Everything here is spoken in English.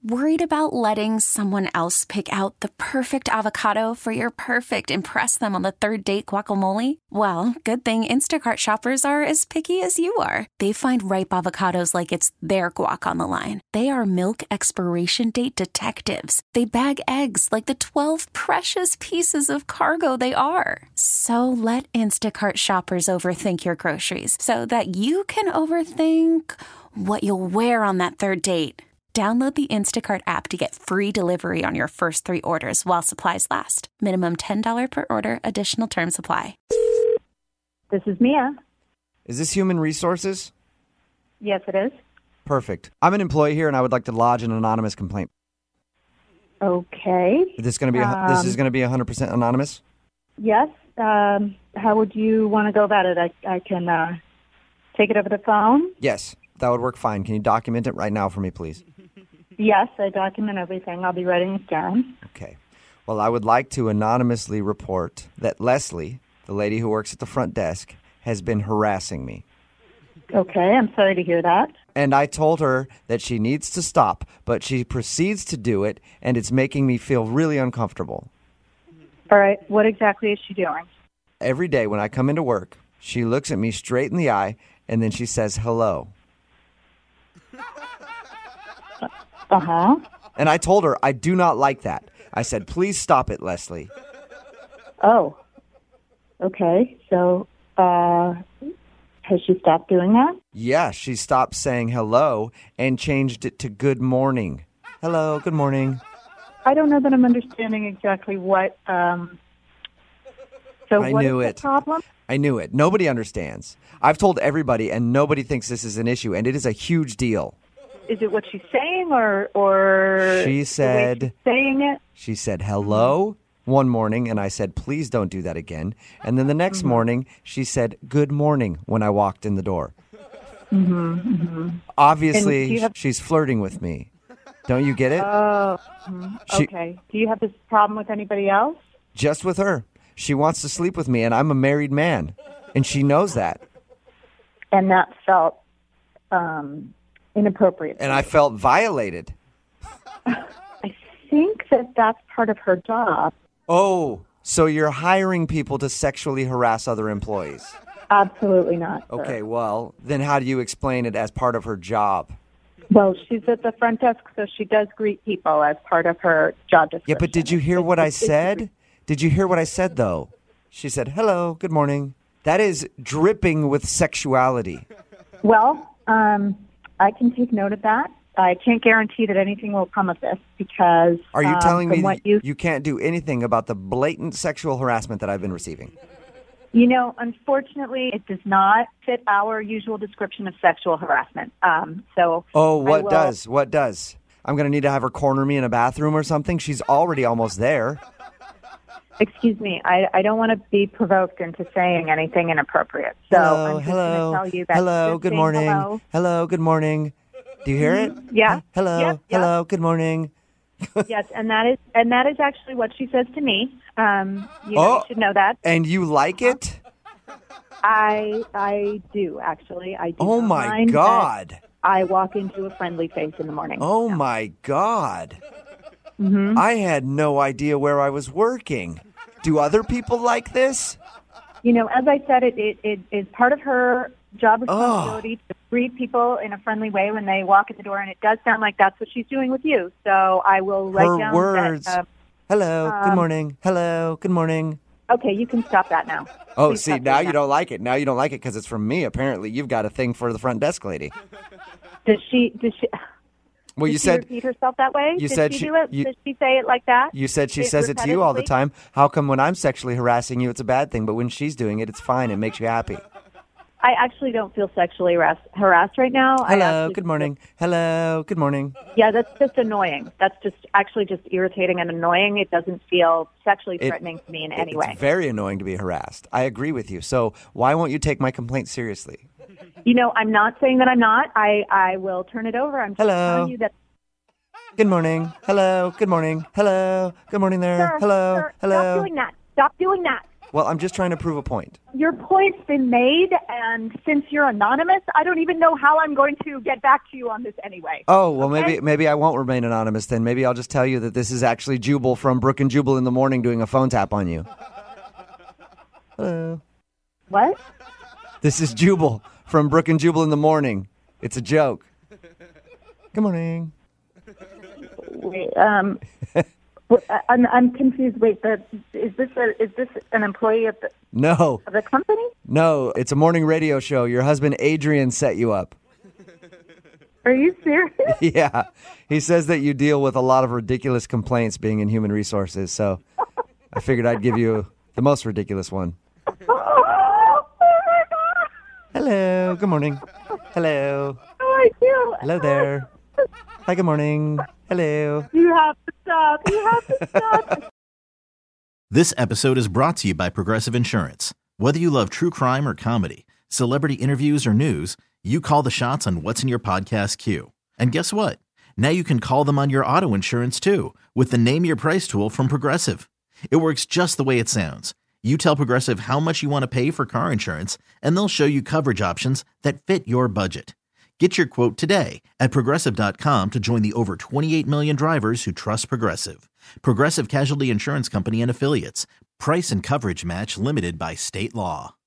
Worried about letting someone else pick out the perfect avocado for your perfect impress them on the third date guacamole? Well, good thing Instacart shoppers are as picky as you are. They find ripe avocados like it's their guac on the line. They are milk expiration date detectives. They bag eggs like the 12 precious pieces of cargo they are. So let Instacart shoppers overthink your groceries so that you can overthink what you'll wear on that third date. Download the Instacart app to get free delivery on your first 3 orders while supplies last. Minimum $10 per order. Additional terms apply. This is Mia. Is this Human Resources? Yes, it is. Perfect. I'm an employee here, and I would like to lodge an anonymous complaint. Okay. This is going to be this is going to be 100% anonymous? Yes. How would you want to go about it? I can take it over the phone. Yes, that would work fine. Can you document it right now for me, please? Yes, I document everything. I'll be writing it down. Okay. Well, I would like to anonymously report that Leslie, the lady who works at the front desk, has been harassing me. Okay, I'm sorry to hear that. And I told her that she needs to stop, but she proceeds to do it, and it's making me feel really uncomfortable. All right, what exactly is she doing? Every day when I come into work, she looks at me straight in the eye, and then she says hello. Uh-huh. And I told her I do not like that. I said, please stop it, Leslie. Oh, okay. So, has she stopped doing that? Yeah, she stopped saying hello and changed it to good morning. Hello, good morning. I don't know that I'm understanding exactly what, so I what knew is it. the problem? I knew it. Nobody understands. I've told everybody, and nobody thinks this is an issue, and it is a huge deal. Is it what she's saying, or She said, the way she's saying it? She said hello one morning, and I said, please don't do that again. And then the next morning, she said good morning when I walked in the door. Obviously, she's flirting with me. Don't you get it? Oh, okay. Do you have this problem with anybody else? Just with her. She wants to sleep with me, and I'm a married man, and she knows that. And that felt inappropriate. And I felt violated. I think that that's part of her job. Oh, so you're hiring people to sexually harass other employees? Absolutely not. Sir. Okay, well, then how do you explain it as part of her job? Well, she's at the front desk, so she does greet people as part of her job description. Yeah, but did you hear what I said? Did you hear what I said, though? She said, hello, good morning. That is dripping with sexuality. Well, I can take note of that. I can't guarantee that anything will come of this because... Are you telling me what you can't do anything about the blatant sexual harassment that I've been receiving? You know, unfortunately, it does not fit our usual description of sexual harassment. What does? What does? I'm going to need to have her corner me in a bathroom or something? She's already almost there. Excuse me, I don't want to be provoked into saying anything inappropriate. So I'm just going to tell you that. Hello, good morning. Hello, good morning. Do you hear it? Yeah. Hello, yeah. hello, good morning. Yes, and that is actually what she says to me. You should know that. And you like it? I do, actually. I do. Oh, my God. I walk into a friendly face in the morning. Oh, my God. I had no idea where I was working. Do other people like this? You know, as I said, it is part of her job responsibility to greet people in a friendly way when they walk in the door, and it does sound like that's what she's doing with you. So I will write down words. That, hello, good morning. Hello, good morning. Okay, you can stop that now. Oh, Please see, now you don't like it. Now you don't like it because it's from me. Apparently, you've got a thing for the front desk lady. Does she? Well, did you she said repeat herself that way. You did said she do it? Did she say it like that? You said she says it to you all the time. How come when I'm sexually harassing you, it's a bad thing, but when she's doing it, it's fine. It makes you happy. I actually don't feel sexually harassed right now. Hello, good morning. Hello, good morning. Yeah, that's just annoying. That's just irritating and annoying. It doesn't feel sexually threatening to me in any way. It's very annoying to be harassed. I agree with you. So why won't you take my complaint seriously? You know, I'm not saying that I'm not. I will turn it over. I'm just telling you that. Good morning. Hello, good morning. Hello, good morning there. Sir, hello, sir, hello. Stop doing that. Stop doing that. Well, I'm just trying to prove a point. Your point's been made, and since you're anonymous, I don't even know how I'm going to get back to you on this anyway. Oh, well, okay? maybe I won't remain anonymous then. Maybe I'll just tell you that this is actually Jubal from Brook and Jubal in the Morning doing a phone tap on you. Hello. What? This is Jubal from Brook and Jubal in the Morning. It's a joke. Good morning. Wait, I'm confused. Wait, is this an employee of the company? No, it's a morning radio show. Your husband Adrian set you up. Are you serious? Yeah. He says that you deal with a lot of ridiculous complaints being in human resources, so I figured I'd give you the most ridiculous one. Oh my God. Hello. Good morning. Hello. Oh, I do. Hello there. Hi, good morning. Hello. You have to stop. You have to stop. This episode is brought to you by Progressive Insurance. Whether you love true crime or comedy, celebrity interviews or news, you call the shots on what's in your podcast queue. And guess what? Now you can call them on your auto insurance too with the Name Your Price tool from Progressive. It works just the way it sounds. You tell Progressive how much you want to pay for car insurance, and they'll show you coverage options that fit your budget. Get your quote today at Progressive.com to join the over 28 million drivers who trust Progressive. Progressive Casualty Insurance Company and Affiliates. Price and coverage match limited by state law.